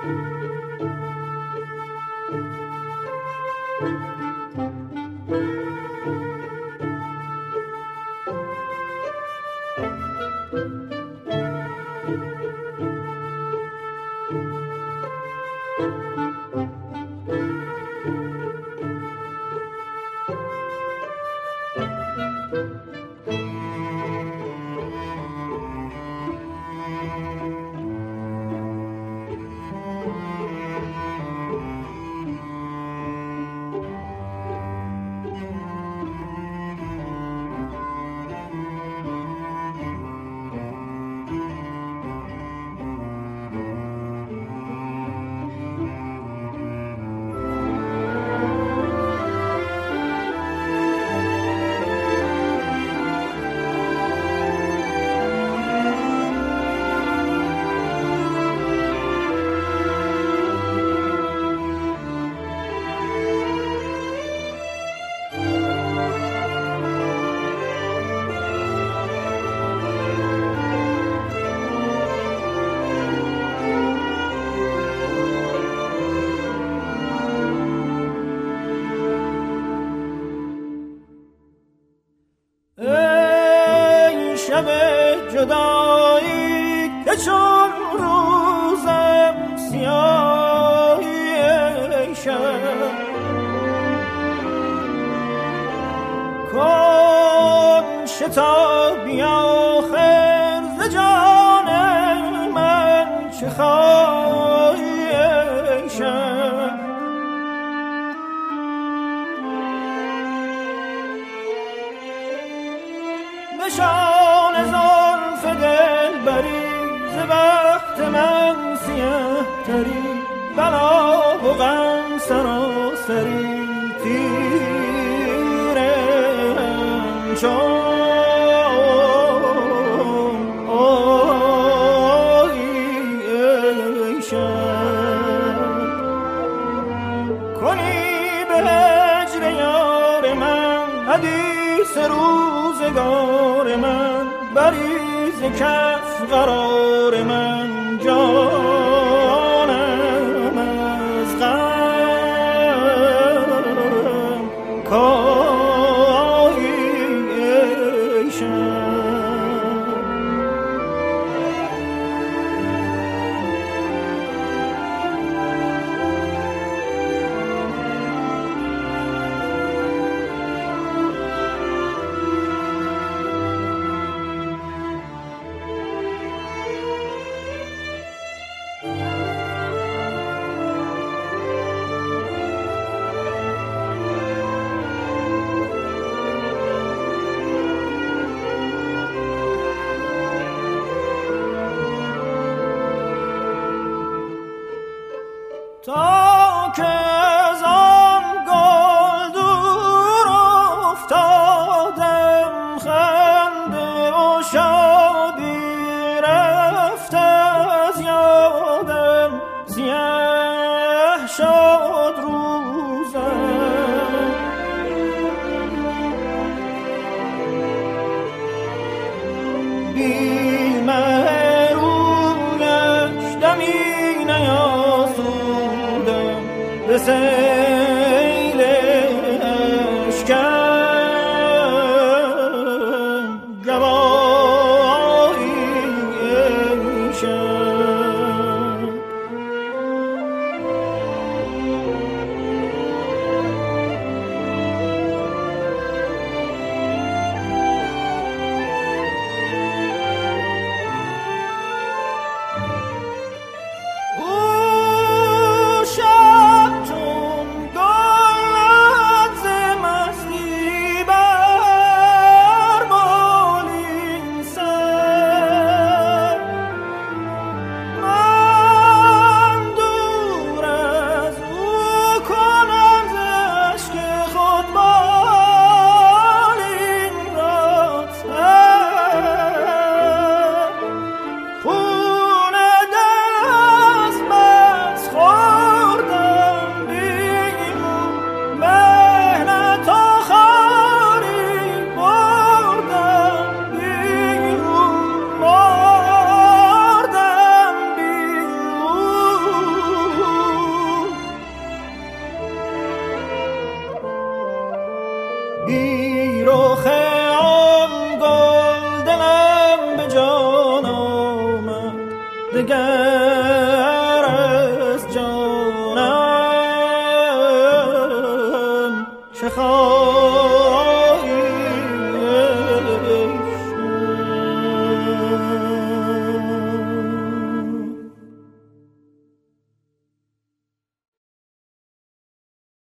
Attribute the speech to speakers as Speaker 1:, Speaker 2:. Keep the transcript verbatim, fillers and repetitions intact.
Speaker 1: جدایی که چون روزم سیاهی شد کن شتابی آخر ز جان من چه خواهی شد نشان زلف دل بری ز بخت من سیه تری بلا و غم سراسری تیرم چون آیی ای شب کنی به هجر یار من حدیث روزگار من بری ز کف قرار من جانم از غم کایی ای شب تا که از آن گل دور افتادم خنده و شادی رفت از یادم سیاه شد روزم بی مهرویش دمی نیاسودم به